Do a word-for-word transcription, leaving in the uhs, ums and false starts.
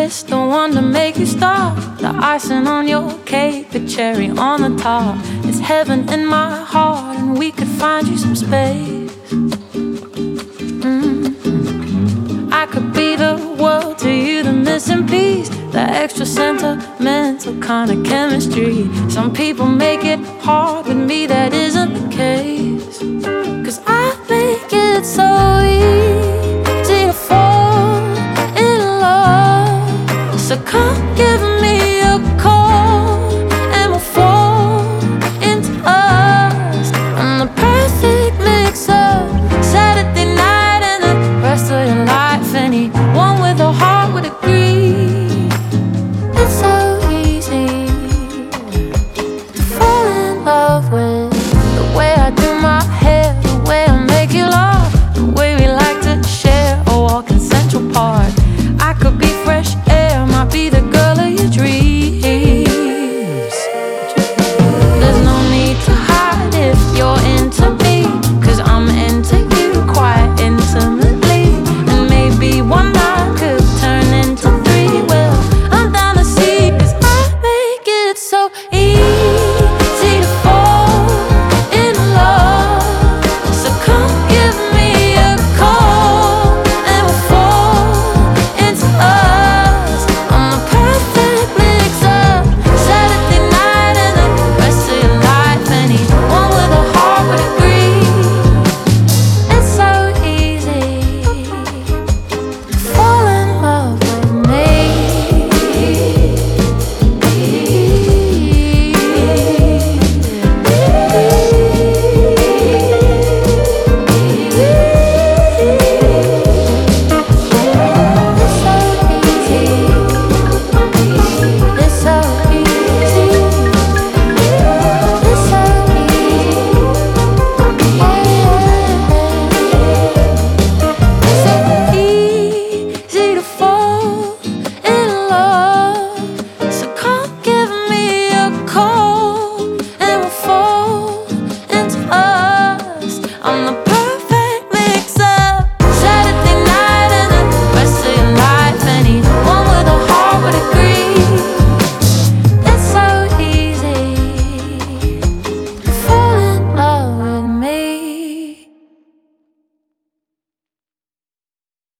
twist, the one to make you stop. The icing on your cake, the cherry on the top. It's heaven in my heart, and we could find you some space. Mm-hmm. I could be the world to you, the missing piece, the extra sentimental kind of chemistry. Some people make it hard, with me that isn't the case.